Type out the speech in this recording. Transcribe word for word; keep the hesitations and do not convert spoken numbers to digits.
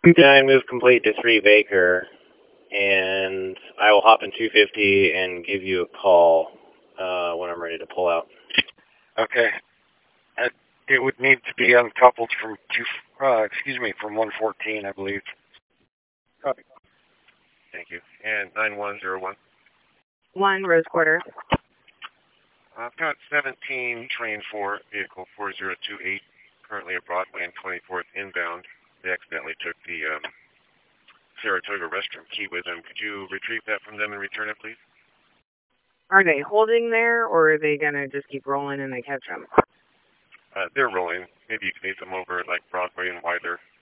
nine move complete to three Baker, and I will hop in two fifty and give you a call uh, when I'm ready to pull out. Okay. Uh, it would need to be uncoupled from two, uh, excuse me, from one fourteen, I believe. Copy. Thank you. And nine one zero one. One, Rose Quarter. I've got seventeen, train four, vehicle four zero two eight, currently at Broadway and twenty-fourth inbound. They accidentally took the um, Saratoga restroom key with them. Could you retrieve that from them and return it, please? Are they holding there, or are they going to just keep rolling and they catch them? Uh, they're rolling. Maybe you could meet them over at like Broadway and Wilder.